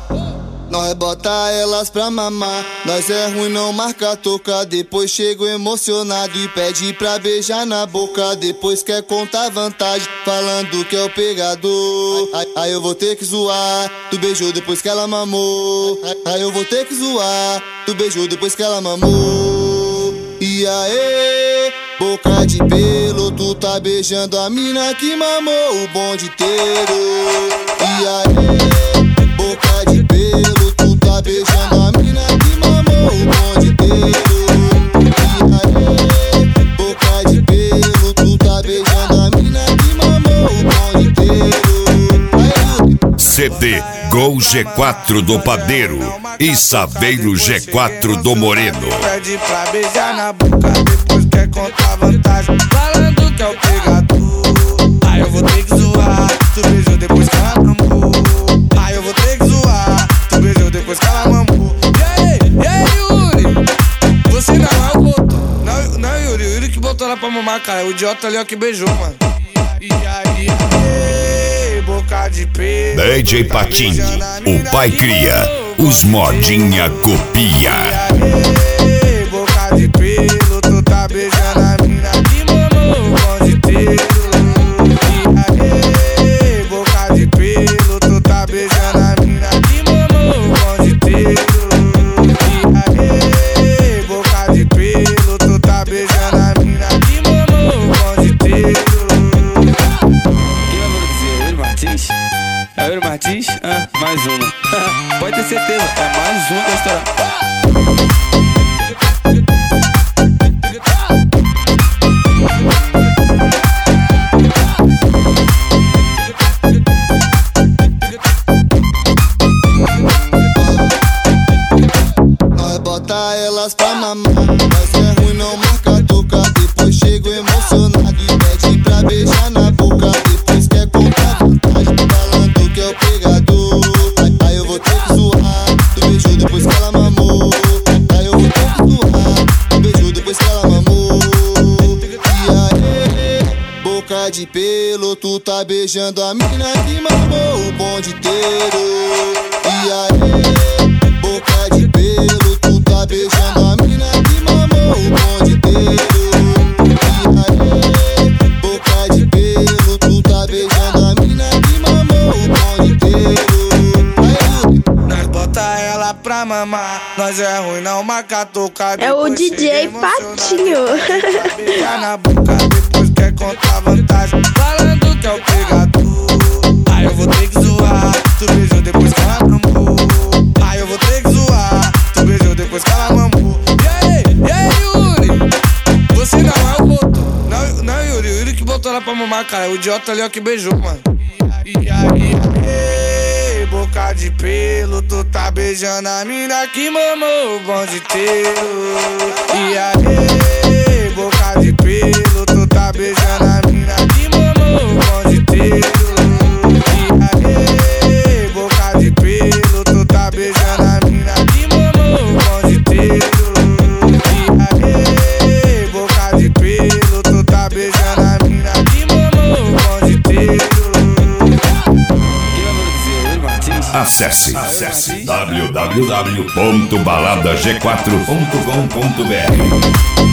Nós bota elas pra mamar. Nós é ruim, não marca toca. Depois chego emocionado e pede pra beijar na boca. Depois quer contar vantagem, falando que é o pegador. Aí eu vou ter que zoar. Tu beijou depois que ela mamou. Aí eu vou ter que zoar. Tu beijou depois que ela mamou. E aí, boca de pelo, tu tá beijando a mina que mamou o bonde inteiro. E aí, boca de pelo, tu tá beijando a mina que mamou o bonde inteiro. E aí, boca de pelo, tu tá beijando a mina que mamou o bonde inteiro. CD Gol G4 do Padeiro e Saveiro G4 do Moreno. Pede pra beijar na boca, depois quer contar vantagem, falando que é o pegador. Aí eu vou ter que zoar. Tu beijou depois que ela mamou. Aí eu vou ter que zoar. Tu beijou depois que ela mamou. E aí, Yuri? Você não é o botou. Não, Yuri, o Yuri que botou ela pra mamar, cara. O idiota ali, ó, que beijou, mano. E aí, boca de pelo. DJ Patinho, o pai cria, os modinha copia. E aí, boca de pelo, tu tá beijando a mina que mamou o bonde inteiro. E aí, boca de pelo, tu tá beijando a mina que mamou o bonde inteiro. E aí, boca de pelo, tu tá beijando a mina que mamou o bonde inteiro. Quem vai dizer? Yuri Martins? É Yuri Martins? Ah, mais uma. Pode ter certeza, é mais uma da história. Nós bota elas pra mamar. Nós é ruim, não marca toca. Depois chego emocionado e pede pra beijar na boca. Depois quer contar vantagem, falando que é o pegador. Aí eu vou ter que zoar. Tu beijou depois que ela mamou. Aí eu vou ter que zoar. Tu beijou depois que ela mamou. E aí, boca de pelo, tu tá beijando a mina que mamou o bonde inteiro. E aí, boca de pelo, tu tá beijando a mina que mamou o bonde inteiro. E aí, boca de pelo, tu tá beijando a mina que mamou o bonde inteiro. Aí, nós bota ela pra mamar. Nós é ruim, não marca toca. É o DJ Patinho. Beijar na boca, depois quer contar vantagem, falando que é o pegador. Aí eu vou ter que zoar. Tu beijou depois que ela mamou. Aí eu vou ter que zoar. Tu beijou depois que ela mamou. E aí, Yuri? Você não é o botou. Não, Yuri, o Yuri que botou ela pra mamar, cara. O idiota ali, ó, que beijou, mano. E aí, boca de pelo, tu tá beijando a mina que mamou o bonde inteiro. E aí, boca de pelo, tu tá beijando a mina que mamou o bonde inteiro. E aí, boca de pelo, tu tá beijando a mina que mamou o bonde inteiro. E aí, boca de pelo, tu tá beijando a mina que mamou o bonde inteiro. Acesse www.baladag4.com.br.